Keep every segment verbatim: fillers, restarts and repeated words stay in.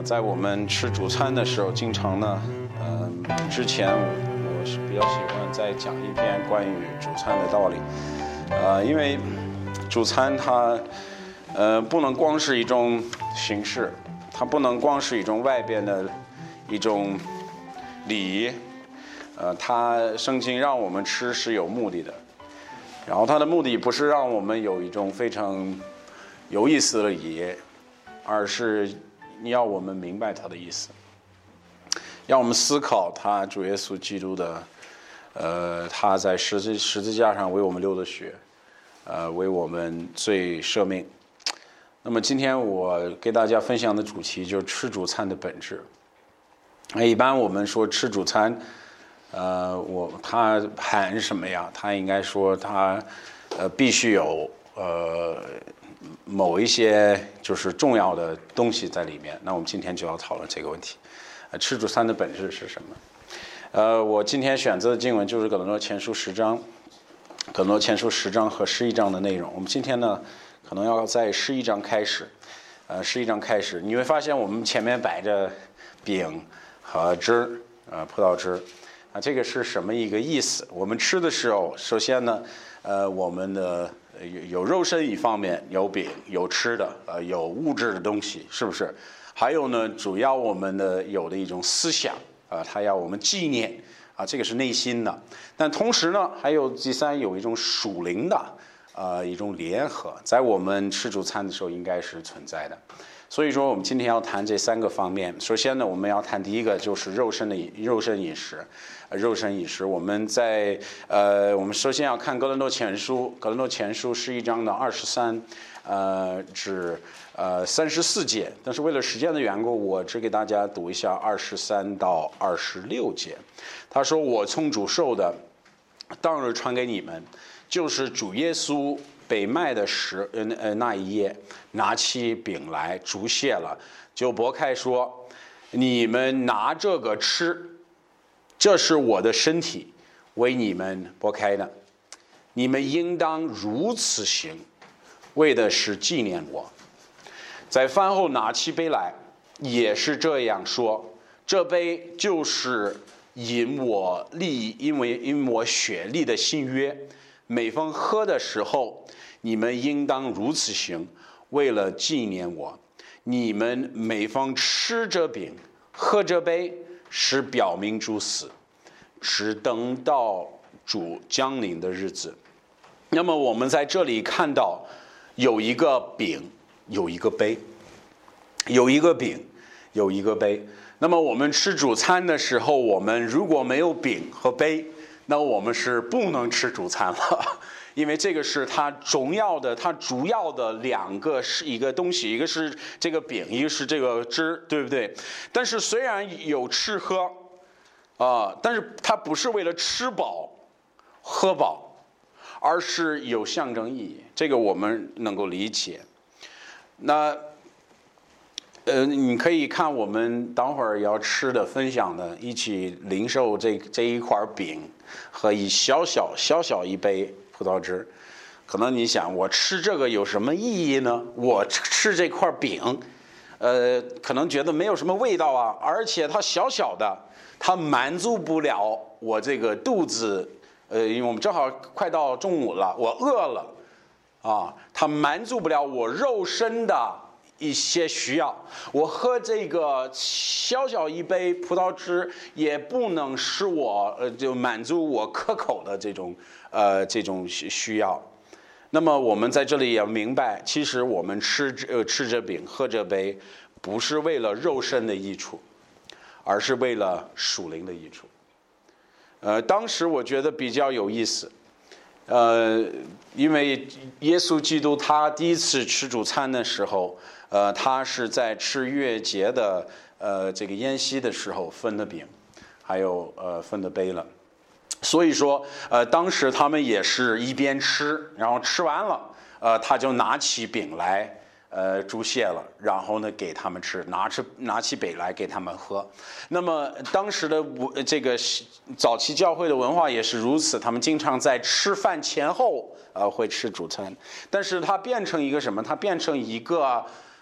在我们吃主餐的时候，经常呢，呃，之前我是比较喜欢再讲一篇关于主餐的道理，呃，因为主餐它，呃，不能光是一种形式，它不能光是一种外边的一种礼仪，呃，它圣经让我们吃是有目的的，然后它的目的不是让我们有一种非常有意思的礼仪，而是要我们明白它的意思，让我们思考他主耶稣基督的，呃，他在十字十字架上为我们流的血，呃，为我们罪赦命。那么今天我给大家分享的主题就是吃主餐的本质。一般我们说吃主餐，呃，我它含什么呀？它应该说它，呃，必须有呃。某一些就是重要的东西在里面，那我们今天就要讨论这个问题。呃，吃主餐的本质是什么？呃，我今天选择的经文就是哥林多前书十章，哥林多前书十章和十一章的内容。我们今天呢，可能要在十一章开始，呃，十一章开始，你会发现我们前面摆着饼和汁，呃，葡萄汁，啊，这个是什么一个意思？我们吃的时候，首先呢，呃，我们的有有肉身一方面，有饼，有吃的，呃，有物质的东西，是不是？还有呢，主要我们的有的一种思想，啊、呃，它要我们纪念，啊、呃，这个是内心的。但同时呢，还有第三有一种属灵的，呃，一种联合，在我们吃主餐的时候应该是存在的。所以说，我们今天要谈这三个方面。首先呢，我们要谈第一个就是肉身的肉身饮食，呃、肉身饮食。我们在呃，我们首先要看哥林多前书，哥林多前书十一章的二十三，呃，至呃三十四节。但是为了时间的缘故，我只给大家读一下二十三到二十六节。他说：“我从主受的，当日传给你们，就是主耶稣被卖的时，呃呃那一夜，拿起饼来，祝谢了，就擘开说：你们拿这个吃，这是我的身体，为你们擘开的。你们应当如此行，为的是纪念我。在饭后拿起杯来，也是这样说：这杯就是因我立，因为因我血立的新约。每逢喝的时候，你们应当如此行，为了纪念我。你们每逢吃这饼，喝这杯，是表明主死，只等到主降临的日子。那么我们在这里看到有一个饼，有一个杯，有一个饼，有一个杯。那么我们吃主餐的时候，我们如果没有饼和杯，那我们是不能吃主餐了。因为这个是它重要的，它主要的两个是一个东西，一个是这个饼，一个是这个汁，对不对？但是虽然有吃喝，啊、呃，但是它不是为了吃饱、喝饱，而是有象征意义。这个我们能够理解。那，呃，你可以看我们等会儿要吃的、分享的，一起领受这这一块饼和一小小小小一杯葡萄汁。可能你想，我吃这个有什么意义呢？我吃这块饼，呃，可能觉得没有什么味道啊，而且它小小的，它满足不了我这个肚子。呃，因为我们正好快到中午了，我饿了，啊，它满足不了我肉身的一些需要。我喝这个小小一杯葡萄汁，也不能使我呃就满足我可口的这种呃这种需要。那么我们在这里也明白，其实我们吃呃吃这饼喝这杯，不是为了肉身的益处，而是为了属灵的益处。呃，当时我觉得比较有意思。呃，因为耶稣基督他第一次吃主餐的时候，呃，他是在吃逾越节的呃这个宴席的时候分的饼，还有呃分的杯了。所以说，呃，当时他们也是一边吃，然后吃完了，呃，他就拿起饼来，呃，祝谢了，然后呢给他们吃，拿起拿起杯来给他们喝。那么当时的这个早期教会的文化也是如此，他们经常在吃饭前后呃会吃主餐，但是它变成一个什么？它变成一个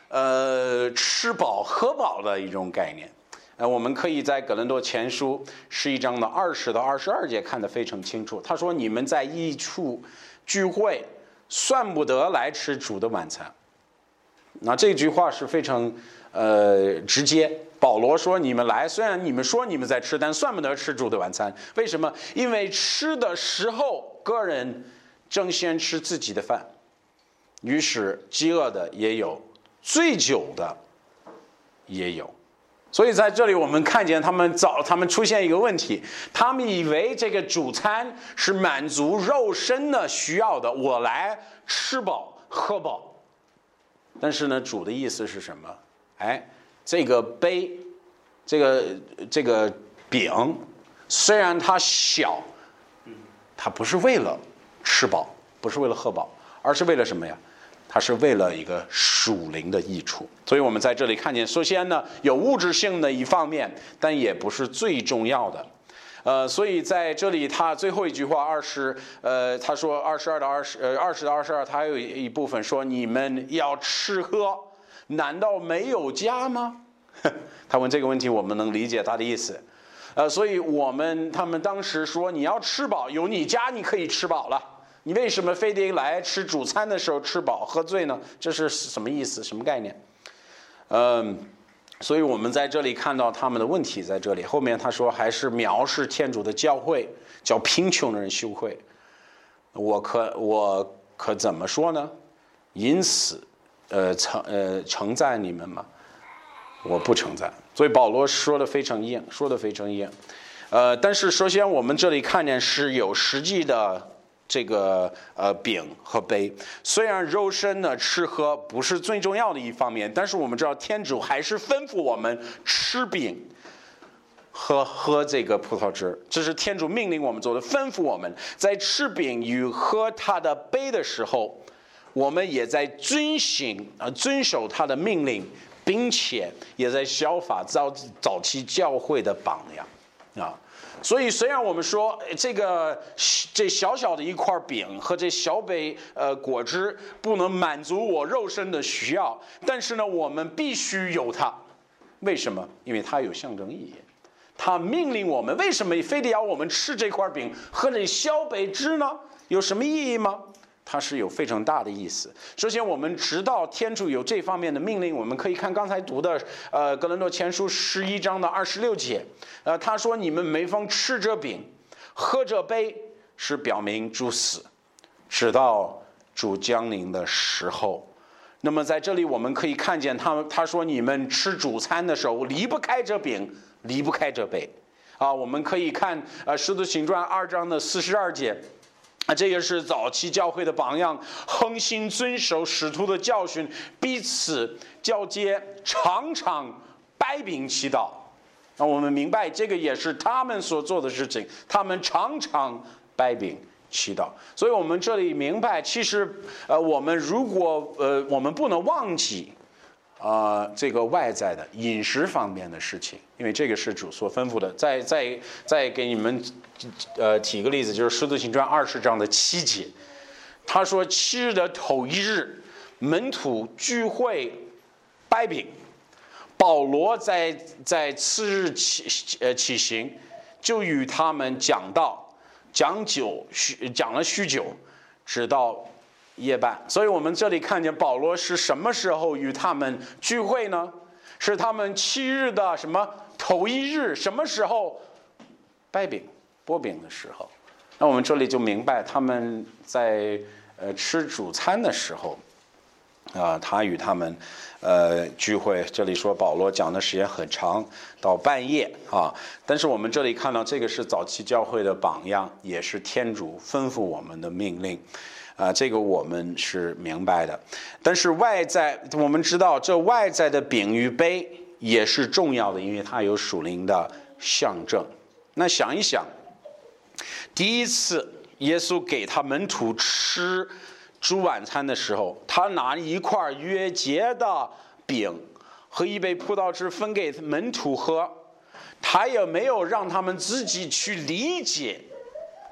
呃吃饱喝饱的一种概念。呃，我们可以在哥林多前书十一章的二十到二十二节看得非常清楚。他说：“你们在一处聚会，算不得来吃主的晚餐。”那这句话是非常呃直接。保罗说：“你们来，虽然你们说你们在吃，但算不得吃主的晚餐。为什么？因为吃的时候，个人争先吃自己的饭，于是饥饿的也有，醉酒的也有。”所以在这里我们看见他们早，他们出现一个问题，他们以为这个主餐是满足肉身的需要的，我来吃饱喝饱。但是呢，主的意思是什么？哎，这个杯，这个这个饼，虽然它小，它不是为了吃饱，不是为了喝饱，而是为了什么呀？它是为了一个属灵的益处。所以我们在这里看见，首先呢，有物质性的一方面，但也不是最重要的。呃，所以在这里，他最后一句话二十，呃，他说二十二到二十，呃，二十到二十二，他还有一部分说你们要吃喝，难道没有家吗？他问这个问题，我们能理解他的意思。呃，所以我们他们当时说你要吃饱，有你家你可以吃饱了。你为什么非得来吃主餐的时候吃饱喝醉呢？这是什么意思？什么概念？嗯，所以我们在这里看到他们的问题在这里。后面他说还是藐视天主的教会，叫贫穷的人羞愧。我可我可怎么说呢？因此，呃称呃称赞你们吗？我不称赞。所以保罗说的非常硬，说的非常硬。呃，但是首先我们这里看见是有实际的。这个呃饼和杯，虽然肉身呢吃喝不是最重要的一方面，但是我们知道天主还是吩咐我们吃饼和喝这个葡萄汁，这是天主命令我们做的，吩咐我们在吃饼与喝他的杯的时候，我们也在遵行啊遵守他的命令，并且也在效法早早期教会的榜样啊。所以，虽然我们说这个这小小的一块饼和这小杯呃果汁不能满足我肉身的需要，但是呢，我们必须有它。为什么？因为它有象征意义。它命令我们，为什么非得要我们吃这块饼喝这小杯汁呢？有什么意义吗？它是有非常大的意思。首先，我们知道天主有这方面的命令，我们可以看刚才读的，呃，哥林多前书十一章的二十六节，呃，他说：“你们每逢吃这饼，喝这杯，是表明主死，直到主降临的时候。”那么在这里，我们可以看见他他说：“你们吃主餐的时候，离不开这饼，离不开这杯。”啊，我们可以看呃《使徒行传》二章的四十二节。啊，这也是早期教会的榜样，恒心遵守使徒的教训，彼此交接，常常掰饼祈祷。那我们明白，这个也是他们所做的事情，他们常常掰饼祈祷。所以我们这里明白，其实呃，我们如果呃，我们不能忘记啊、呃，这个外在的饮食方面的事情，因为这个是主所吩咐的。再再再给你们呃提个例子，就是《使徒行传》二十章的七节，他说七日的头一日，门徒聚会掰饼，保罗在在次日起呃起行，就与他们讲道，讲酒许讲了许久，直到夜半。所以我们这里看见保罗是什么时候与他们聚会呢？是他们七日的什么头一日，什么时候掰饼剥饼的时候。那我们这里就明白他们在呃吃主餐的时候啊、呃，他与他们呃聚会。这里说保罗讲的时间很长，到半夜啊。但是我们这里看到这个是早期教会的榜样，也是天主吩咐我们的命令。啊、呃，这个我们是明白的。但是外在，我们知道这外在的饼与杯也是重要的，因为它有属灵的象征。那想一想，第一次耶稣给他门徒吃主晚餐的时候，他拿一块约节的饼和一杯葡萄汁分给门徒喝，他也没有让他们自己去理解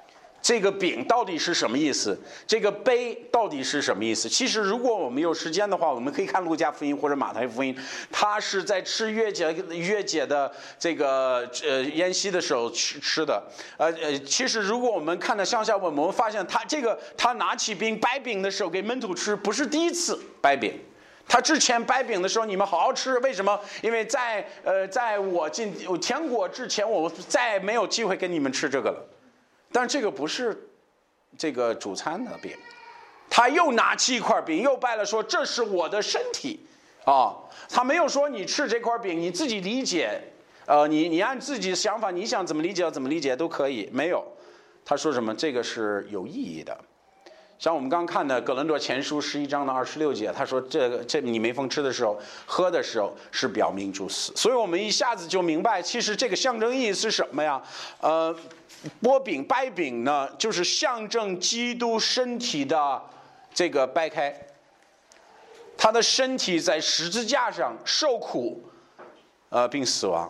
这个饼到底是什么意思？这个杯到底是什么意思？其实，如果我们有时间的话，我们可以看路加福音或者马太福音，他是在吃月节月节的这个呃宴席的时候吃吃的。呃呃，其实如果我们看到上下文，我们发现他这个他拿起饼掰饼的时候给门徒吃，不是第一次掰饼。他之前掰饼的时候，你们好好吃，为什么？因为在呃，在我进天国之前，我再没有机会跟你们吃这个了。但这个不是这个主餐的饼，他又拿起一块饼，又掰了说这是我的身体啊。他没有说你吃这块饼你自己理解，呃，你你按自己的想法，你想怎么理解怎么理解都可以，没有。他说什么？这个是有意义的。像我们刚看的《哥林多前书》十一章的二十六节，他说这个这你每逢吃的时候、喝的时候是表明主死，所以我们一下子就明白，其实这个象征意义是什么呀？呃，剥饼掰饼呢，就是象征基督身体的这个掰开，他的身体在十字架上受苦，呃，并死亡。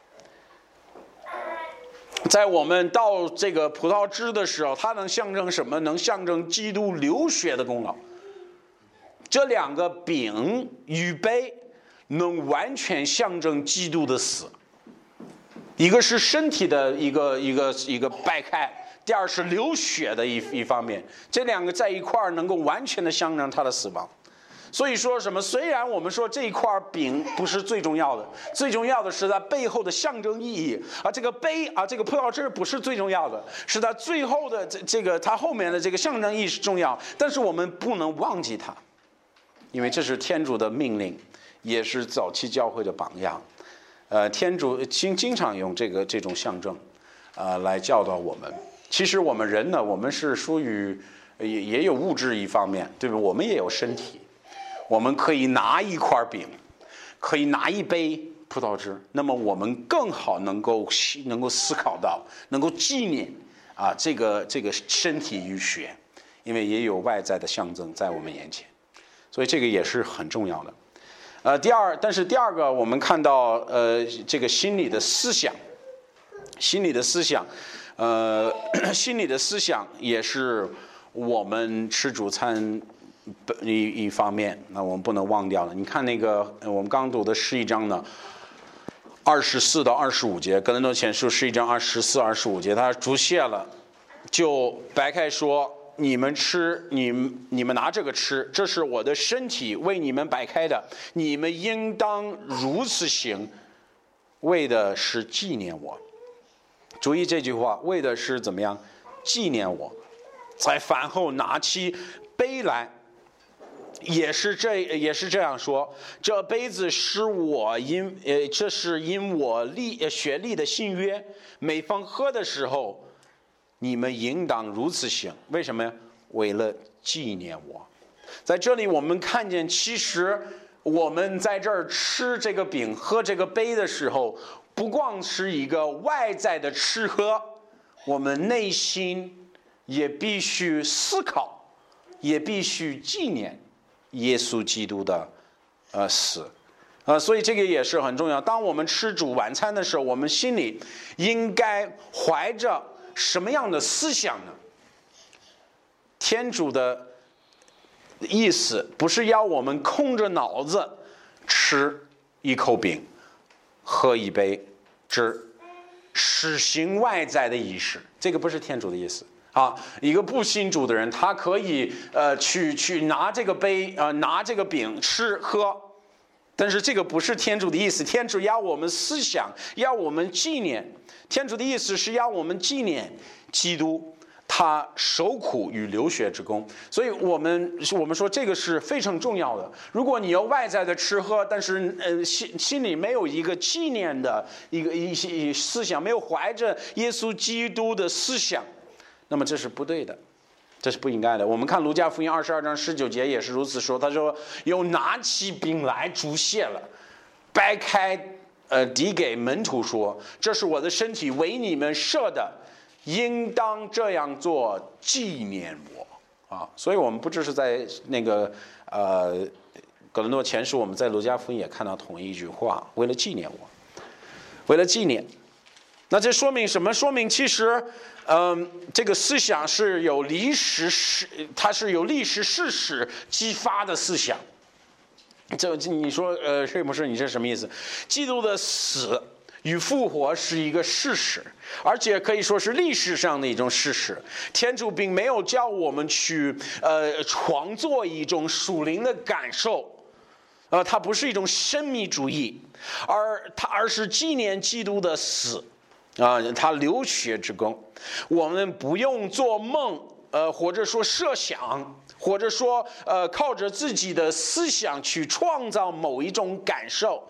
在我们倒这个葡萄汁的时候，它能象征什么？能象征基督流血的功劳。这两个饼与杯能完全象征基督的死，一个是身体的一个一个一个掰开，第二是流血的一一方面，这两个在一块儿能够完全的象征他的死亡。所以说什么？虽然我们说这一块饼不是最重要的，最重要的是它背后的象征意义。而这个杯啊，这个葡萄汁不是最重要的，是它最后的这这个它后面的这个象征意义是重要。但是我们不能忘记它，因为这是天主的命令，也是早期教会的榜样。呃，天主经经常用这个这种象征，呃，来教导我们。其实我们人呢，我们是属于也也有物质一方面，对吧？我们也有身体。我们可以拿一块饼，可以拿一杯葡萄汁，那么我们更好能够能够思考到，能够纪念啊这个这个身体与血，因为也有外在的象征在我们眼前，所以这个也是很重要的。呃，第二，但是第二个我们看到呃这个心理的思想，心理的思想，呃心理的思想也是我们吃主餐。一一方面，那我们不能忘掉了。你看那个我们刚读的十一章呢，二十四到二十五节，哥林多前书十一章二十四、二十五节，他主谢了，就白开说：“你们吃，你们你们拿这个吃，这是我的身体，为你们摆开的，你们应当如此行，为的是纪念我。”注意这句话，为的是怎么样？纪念我。在饭后拿起杯来。也是这也是这样说，这杯子是我因呃，这是因我立血立的新约，每逢喝的时候，你们应当如此行。为什么呀？为了纪念我。在这里我们看见，其实我们在这儿吃这个饼、喝这个杯的时候，不光是一个外在的吃喝，我们内心也必须思考，也必须纪念耶稣基督的呃死，呃，所以这个也是很重要。当我们吃主晚餐的时候，我们心里应该怀着什么样的思想呢？天主的意思不是要我们空着脑子吃一口饼，喝一杯汁，实行外在的仪式，这个不是天主的意思。啊，一个不信主的人，他可以呃去去拿这个杯呃拿这个饼吃喝，但是这个不是天主的意思。天主要我们思想，要我们纪念。天主的意思是要我们纪念基督他受苦与流血之功。所以我们我们说这个是非常重要的。如果你有外在的吃喝，但是呃心心里没有一个纪念的一个一些思想，没有怀着耶稣基督的思想，那么这是不对的，这是不应该的。我们看路加福音二十二章十九节也是如此说，他说：“又拿起饼来，主谢了，掰开，呃，递给门徒说：这是我的身体，为你们设的，应当这样做，纪念我。”啊，所以我们不只是在那个呃哥林多前书，我们在路加福音也看到同一句话：为了纪念我，为了纪念。 那这说明什么？说明其实，嗯，这个思想是有历史事，它是有历史事实激发的思想。这你说，呃，是不是？你这什么意思？基督的死与复活是一个事实，而且可以说是历史上的一种事实。天主并没有叫我们去呃创作一种属灵的感受，呃，它不是一种神秘主义，而它而是纪念基督的死，啊，他流血之功。我们不用做梦，呃，或者说设想，或者说呃靠着自己的思想去创造某一种感受。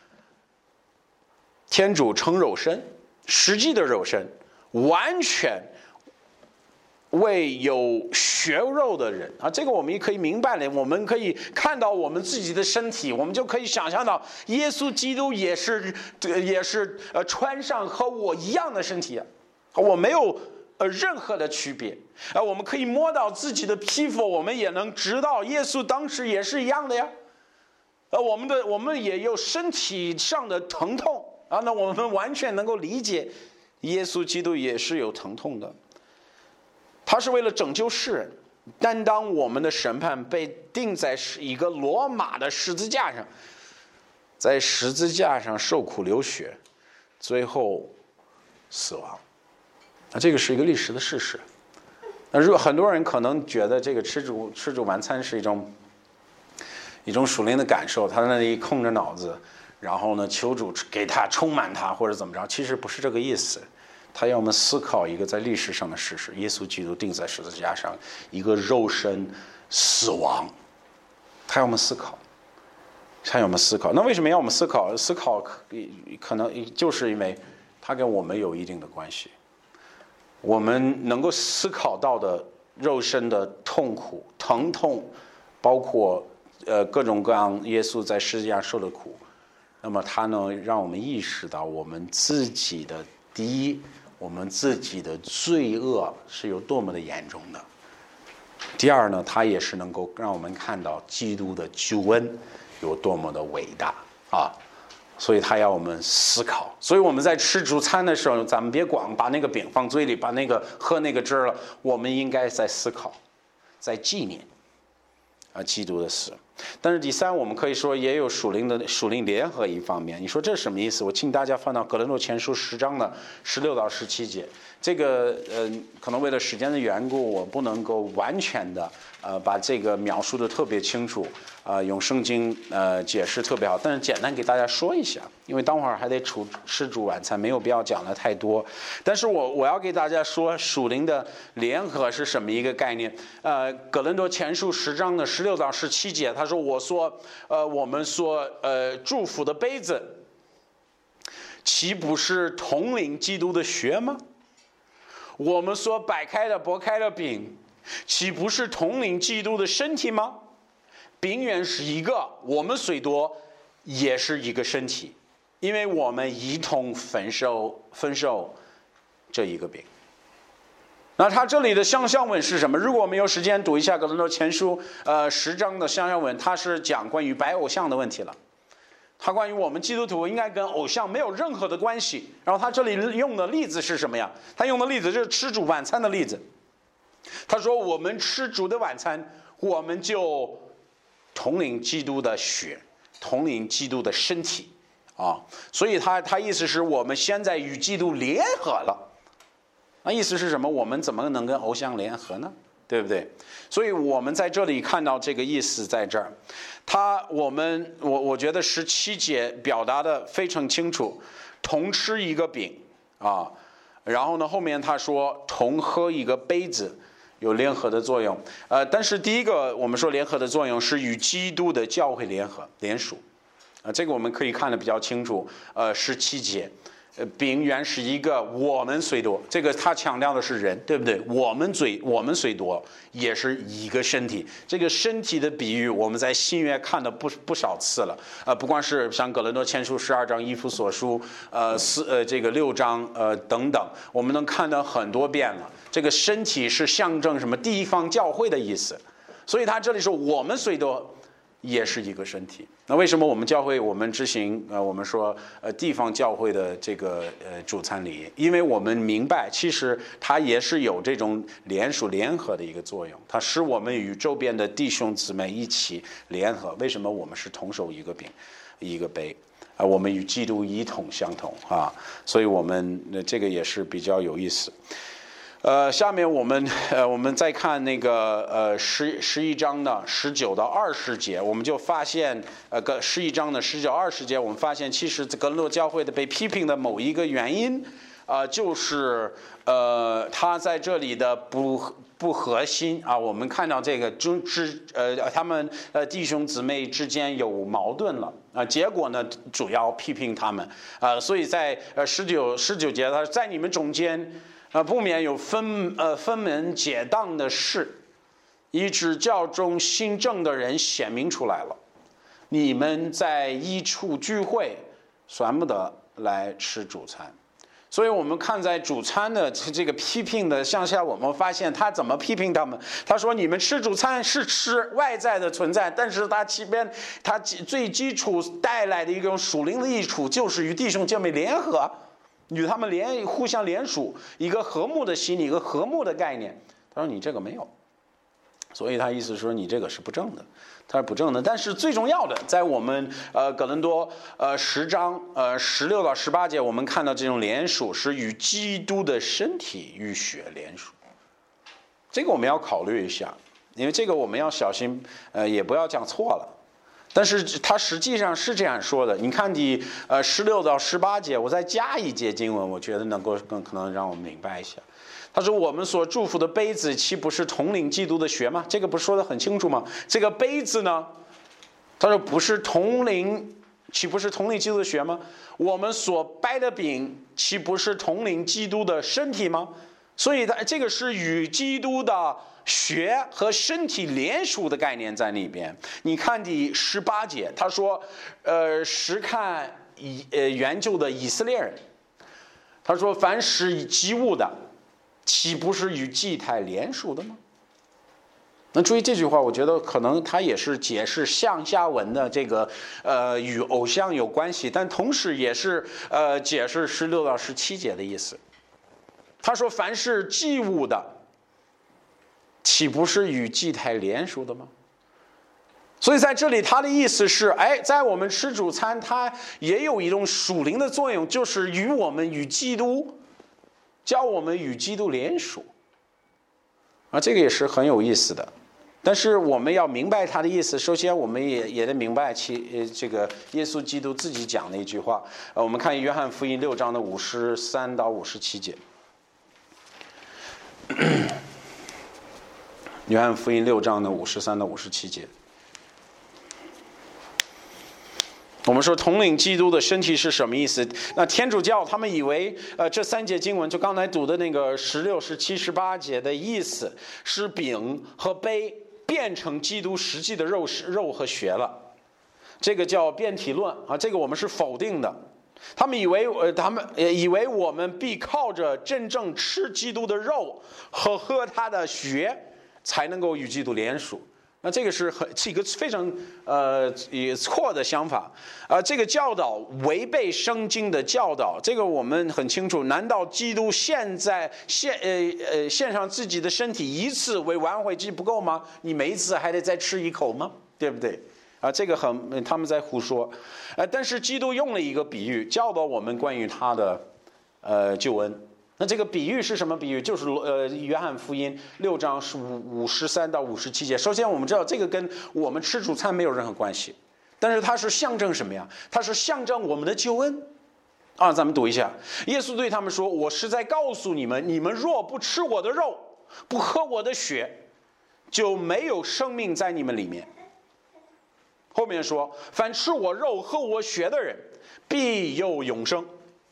天主成肉身，实际的肉身，完全为有血肉的人啊，这个我们也可以明白了。我们可以看到我们自己的身体，我们就可以想象到耶稣基督也是也是呃穿上和我一样的身体，我没有呃任何的区别。呃，我们可以摸到自己的皮肤，我们也能知道耶稣当时也是一样的呀。呃，我们的我们也有身体上的疼痛。啊，那我们完全能够理解，耶稣基督也是有疼痛的，他是为了拯救世人，担当我们的审判，被钉在一个罗马的十字架上，在十字架上受苦流血，最后死亡。啊，这个是一个历史的事实。那如果很多人可能觉得这个吃主吃主晚餐是一种一种属灵的感受，他在那里空着脑子。然后呢，求主给他充满他，或者怎么着？其实不是这个意思。他要我们思考一个在历史上的事实：耶稣基督钉在十字架上，一个肉身死亡。他要我们思考，他要我们思考。那为什么要我们思考？思考可能就是因为他跟我们有一定的关系。我们能够思考到的肉身的痛苦、疼痛，包括呃各种各样耶稣在十字架受的苦。那么它呢，让我们意识到我们自己的第一，我们自己的罪恶是有多么的严重的。第二呢，它也是能够让我们看到基督的救恩有多么的伟大啊！所以他要我们思考。所以我们在吃主餐的时候，咱们别光把那个饼放嘴里，把那个喝那个汁了，我们应该在思考，在纪念啊基督的死。但是第三，我们可以说也有属灵的属灵联合一方面。你说这是什么意思？我请大家翻到哥林多前书十章的十六到十七节。这个呃，可能为了时间的缘故，我不能够完全的呃把这个描述的特别清楚，呃，用圣经呃解释特别好。但是简单给大家说一下，因为当会儿还得吃吃主晚餐，没有必要讲的太多。但是我我要给大家说属灵的联合是什么一个概念？呃，哥林多前书十章的十六到十七节，他说我说呃我们说呃祝福的杯子，岂不是统领基督的血吗？我们所摆开的、拨开的饼，岂不是统领基督的身体吗？饼原是一个，我们虽多，也是一个身体，因为我们一同分受分受这一个饼。那他这里的相像文是什么？如果我们有时间读一下哥林多前书，呃，十章的相像文，它是讲关于拜偶像的问题了。他关于我们基督徒应该跟偶像没有任何的关系。然后他这里用的例子是什么呀？他用的例子就是吃主晚餐的例子。他说我们吃主的晚餐，我们就统领基督的血，统领基督的身体啊。所以他他意思是我们现在与基督联合了。那意思是什么？我们怎么能跟偶像联合呢？对不对？所以我们在这里看到这个意思在这儿。他我们我我觉得十七节表达的非常清楚，同吃一个饼啊，然后呢后面他说同喝一个杯子，有联合的作用。呃，但是第一个我们说联合的作用是与基督的教会联合联属，啊、呃，这个我们可以看得比较清楚。呃，十七节。饼原是一个，我们虽多，这个他强调的是人，对不对？我们最我们虽多，也是一个身体。这个身体的比喻，我们在新约看的不不少次了。呃，不光是像哥林多前书十二章、以弗所书，呃四呃这个六章呃等等，我们能看到很多遍了。这个身体是象征什么？地方教会的意思。所以他这里说我们虽多， 也是一个身体。那为什么我们教会我们执行呃我们说呃地方教会的这个呃主餐礼仪？因为我们明白，其实它也是有这种联属联合的一个作用，它使我们与周边的弟兄姊妹一起联合。为什么我们是同守一个饼，一个杯？啊，我们与基督一统相同啊，所以我们呃这个也是比较有意思。呃，下面我们呃我们再看那个呃十十一章的十九到二十节，我们就发现呃个十一章的十九二十节，我们发现其实格林多教会的被批评的某一个原因，啊、呃，就是呃他在这里的不不核心啊，我们看到这个之之呃他们呃弟兄姊妹之间有矛盾了啊、呃，结果呢主要批评他们啊、呃，所以在呃十九十九节，他在你们中间。啊，不免有分呃分门结党的事，以致教中新正的人显明出来了。你们在一处聚会，算不得来吃主餐。所以我们看在主餐的这个批评的向下，我们发现他怎么批评他们。他说：“你们吃主餐是吃外在的存在，但是他其边他最基础带来的一种属灵的益处，就是与弟兄姐妹联合。”与他们联互相联属，一个和睦的心，一个和睦的概念。他说你这个没有，所以他意思说你这个是不正的，他是不正的。但是最重要的，在我们呃哥林多呃十章呃十六到十八节，我们看到这种联属是与基督的身体与血联属。这个我们要考虑一下，因为这个我们要小心，呃也不要讲错了。但是他实际上是这样说的，你看第呃十六到十八节，我再加一节经文，我觉得能够更可能让我们明白一下。他说：“我们所祝福的杯子，岂不是统领基督的血吗？”这个不是说得很清楚吗？这个杯子呢，他说不是统领，岂不是统领基督的血吗？我们所掰的饼，岂不是统领基督的身体吗？所以它这个是与基督的血和身体联属的概念在里边。你看第十八节，他说：“呃，实看以呃原旧的以色列人，他说凡是祭物的，岂不是与祭台联属的吗？”那注意这句话，我觉得可能它也是解释上下文的这个呃与偶像有关系，但同时也是呃解释十六到十七节的意思。他说：“凡是祭物的，岂不是与祭台联属的吗？”所以在这里，他的意思是，哎，在我们吃主餐，它也有一种属灵的作用，就是与我们与基督，叫我们与基督联属。啊，这个也是很有意思的。但是我们要明白他的意思，首先我们也也得明白其呃这个耶稣基督自己讲的一句话。呃，我们看约翰福音六章的五十三到五十七节。约翰福音六章的五十三到五十七节，我们说统领基督的身体是什么意思？那天主教他们以为，呃，这三节经文就刚才读的那个十六、十七、十八节的意思是饼和杯变成基督实际的肉肉和血了，这个叫变体论啊，这个我们是否定的。他们以为，呃，他们以为我们必靠着真正吃基督的肉和喝他的血，才能够与基督联属。那这个是很是一个非常呃错的想法啊、呃！这个教导违背圣经的教导，这个我们很清楚。难道基督现在献呃呃献上自己的身体一次为挽回祭不够吗？你每一次还得再吃一口吗？对不对？啊，这个很他们在胡说，呃，但是基督用了一个比喻教导我们关于他的呃救恩。那这个比喻是什么比喻？就是呃约翰福音六章是五五十三到五十七节。首先我们知道这个跟我们吃主餐没有任何关系，但是它是象征什么呀？它是象征我们的救恩。啊，咱们读一下，耶稣对他们说：“我实在告诉你们，你们若不吃我的肉，不喝我的血，就没有生命在你们里面。”后面说：“凡吃我肉喝我血的人，必有永生。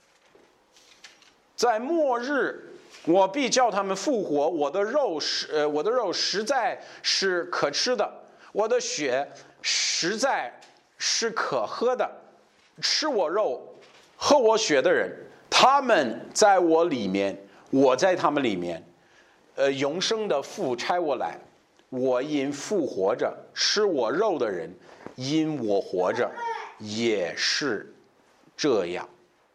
在末日，我必叫他们复活。我的肉实，呃，我的肉实在是可吃的，我的血实在是可喝的。吃我肉、喝我血的人，他们在我里面，我在他们里面。呃，永生的父差我来，我因复活着吃我肉的人， 因我活着，也是这样。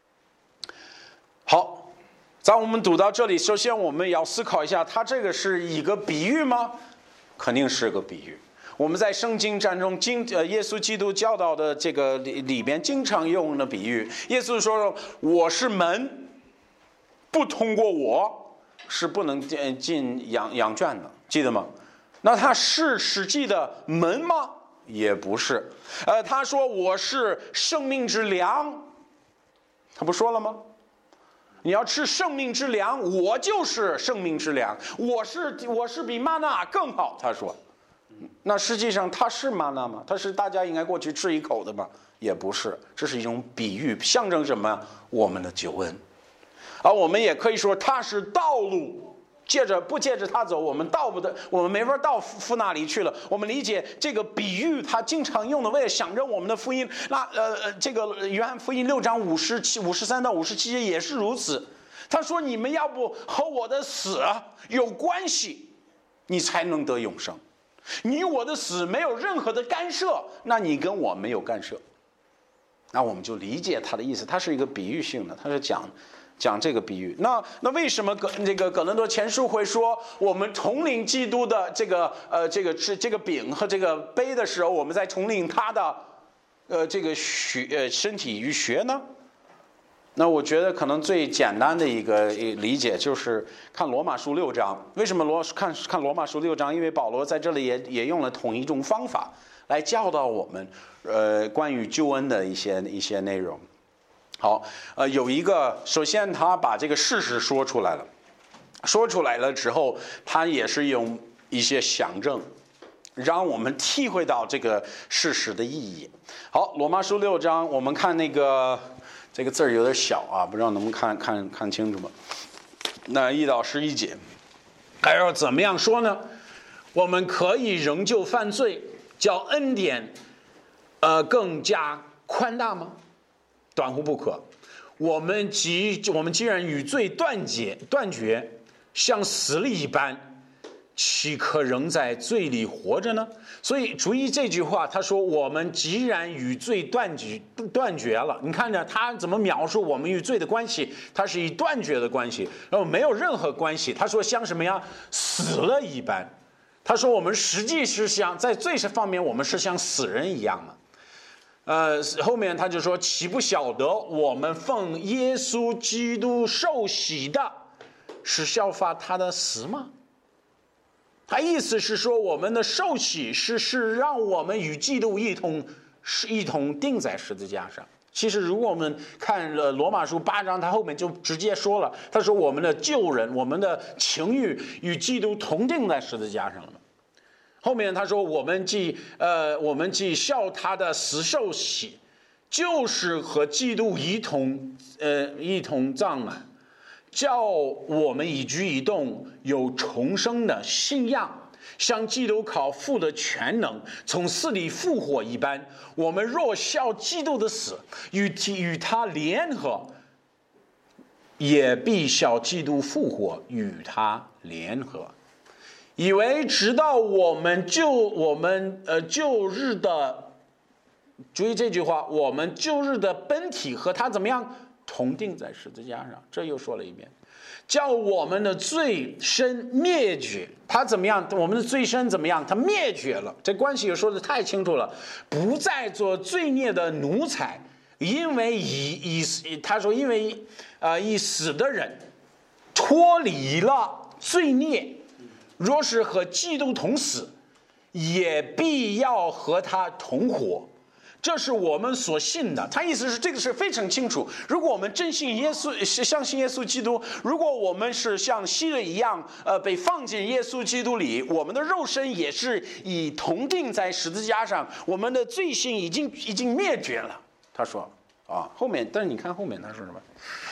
好，在我们读到这里，首先我们要思考一下，它这个是一个比喻吗？肯定是个比喻。我们在圣经当中，经呃耶稣基督教导的这个里里边，经常用的比喻。耶稣说：“我是门，不通过我是不能进羊羊圈的。”记得吗？那他是实际的门吗？也不是。呃，他说：“我是生命之粮。”他不说了吗？你要吃生命之粮，我就是生命之粮，我是我是比玛纳更好。他说，那实际上它是玛纳吗？它是大家应该过去吃一口的吗？也不是，这是一种比喻，象征什么？我们的救恩。而我们也可以说它是道路，借着不借着它走，我们到不得，我们没法到父那里去了。我们理解这个比喻，它经常用的为了象征我们的福音。那呃，这个约翰福音六章五十七、五十三到五十七节也是如此。他说：“你们要不和我的死有关系，你才能得永生。你我的死没有任何的干涉，那你跟我没有干涉。”那我们就理解他的意思，它是一个比喻性的，他是讲。讲这个比喻，那那为什么葛这个葛林多前书会说我们统领基督的这个呃这个吃这个饼和这个杯的时候，我们在统领他的呃这个血呃身体与血呢？那我觉得可能最简单的一个理解就是看罗马书六章。为什么罗看看罗马书六章？因为保罗在这里也也用了同一种方法来教导我们呃关于救恩的一些一些内容。好，呃，有一个，首先他把这个事实说出来了，说出来了之后，他也是用一些象征，让我们体会到这个事实的意义。好，罗马书六章，我们看那个这个字儿有点小啊，不知道能不能看看看清楚吗？那一到十一节，还要怎么样说呢？我们可以仍旧犯罪，叫恩典，呃，更加宽大吗？短乎不可。我们既我们既然与罪断绝断绝，像死了一般，岂可仍在罪里活着呢？所以注意这句话，他说我们既然与罪断绝断绝了，你看着他怎么描述我们与罪的关系？他是以断绝的关系，然后没有任何关系。他说像什么呀？死了一般。他说我们实际是像在罪这方面，我们是像死人一样的。呃，后面他就说：“岂不晓得我们奉耶稣基督受洗的，是效法他的死吗？”他意思是说，我们的受洗是是让我们与基督一同是一同钉在十字架上。其实，如果我们看了罗马书八章，他后面就直接说了，他说我们的旧人、我们的情欲与基督同钉在十字架上了嘛。后面他说我们既呃我们既效他的死受洗，就是和基督一同呃一同葬满，叫我们一举一动有重生的信仰，像基督靠父的全能从死里复活一般。我们若效基督的死，与与他联合，也必效基督复活与他联合。以为直到我们就我们呃旧日的，注意这句话，我们旧日的本体和他怎么样同定在十字架上，这又说了一遍，叫我们的罪身灭绝。他怎么样？我们的罪身怎么样？他灭绝了。这关系也说的太清楚了，不再做罪孽的奴才，因为以以他说，因为呃已死的人脱离了罪孽。若是和基督同死，也必要和他同活，这是我们所信的。他意思是这个是非常清楚。如果我们真信耶稣，是相信耶稣基督，如果我们是像希律一样，呃，被放进耶稣基督里，我们的肉身也是以同定在十字架上，我们的罪性已经已经灭绝了。他说啊，后面，但是你看后面他说什么？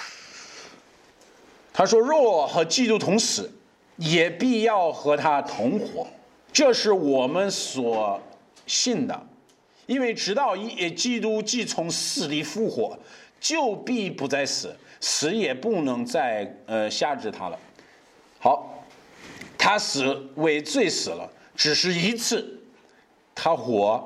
他说若和基督同死，也必要和他同活，这是我们所信的。因为直到基督既从死里复活，就必不再死，死也不能再呃辖制他了。好，他死为罪死了，只是一次；他活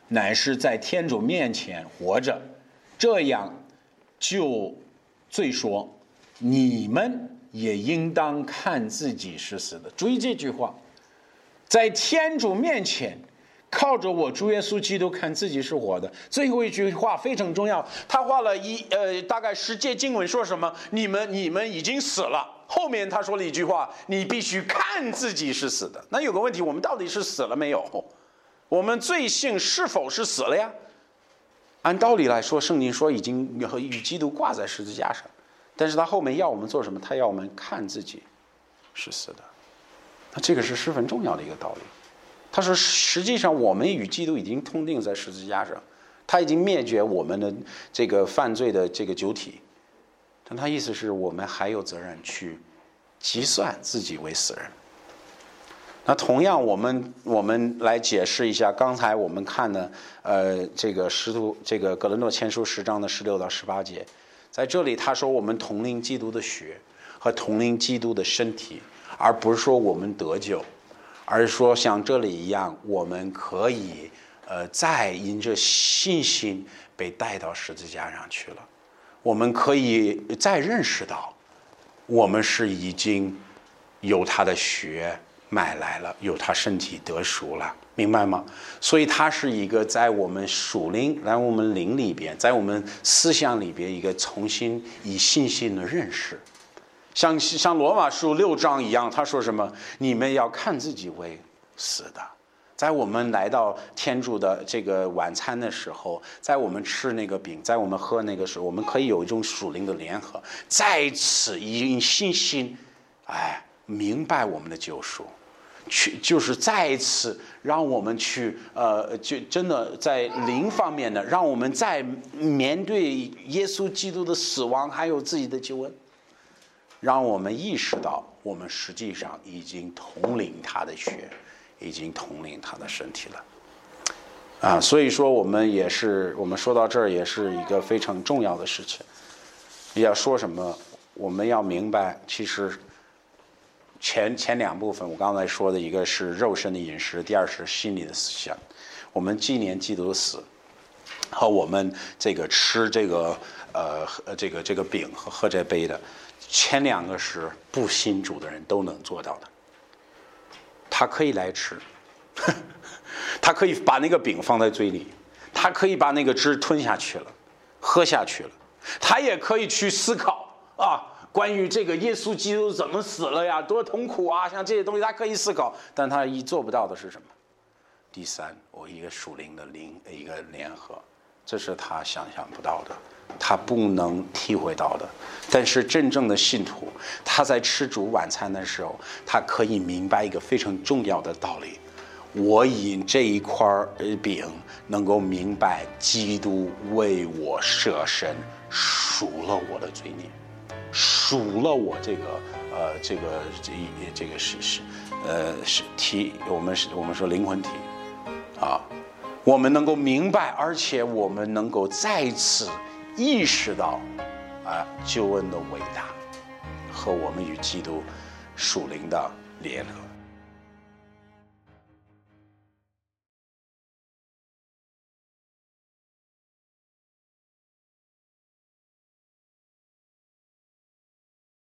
乃是在天主面前活着，这样就罪说，你们也应当看自己是死的。注意这句话，在天主面前靠着我主耶稣基督看自己是活的。最后一句话非常重要，他花了一呃大概十节经文说什么？你们你们已经死了。后面他说了一句话，你必须看自己是死的。那有个问题，我们到底是死了没有？我们罪性是否是死了呀？按道理来说，圣经说已经与基督挂在十字架上，但是他后面要我们做什么？他要我们看自己是死的。那这个是十分重要的一个道理。他说实际上我们与基督已经同定在十字架上，他已经灭绝我们的这个犯罪的这个酒体，但他意思是我们还有责任去计算自己为死人。那同样我们我们来解释一下刚才我们看的呃这个使徒这个哥林多前书十章的十六到十八节，在这里他说我们同领基督的血和同领基督的身体，而不是说我们得救，而是说像这里一样，我们可以呃再因着信心被带到十字架上去了。我们可以再认识到我们是已经有他的血买来了，有他身体得赎了，明白吗？所以它是一个在我们属灵在我们灵里边，在我们思想里边一个重新以信心的认识。像像罗马书六章一样，他说什么？你们要看自己为死的。在我们来到天主的这个晚餐的时候，在我们吃那个饼，在我们喝那个时候，我们可以有一种属灵的联合，在此以信心，哎，明白我们的救赎，去就是再一次让我们去呃，就真的在灵方面的，让我们在面对耶稣基督的死亡，还有自己的救恩，让我们意识到我们实际上已经统领他的血，已经统领他的身体了啊。所以说我们也是，我们说到这儿也是一个非常重要的事情。要说什么，我们要明白，其实前前两部分我刚才说的，一个是肉身的饮食，第二是心理的思想。我们纪念基督的死，和我们这个吃这个呃这个这个饼和喝这杯的，前两个是不信主的人都能做到的。他可以来吃，他可以把那个饼放在嘴里，他可以把那个汁吞下去了，喝下去了，他也可以去思考啊，关于这个耶稣基督怎么死了呀，多痛苦啊，像这些东西他可以思考，但他一做不到的是什么？第三，我一个属灵的灵一个联合，这是他想象不到的，他不能体会到的。但是真正的信徒，他在吃主晚餐的时候，他可以明白一个非常重要的道理：我以这一块饼能够明白基督为我舍身，赎了我的罪孽，赎了我这个呃这个这这个是是呃是体我们是我们说灵魂体啊，我们能够明白，而且我们能够再次意识到啊救恩的伟大和我们与基督属灵的联合。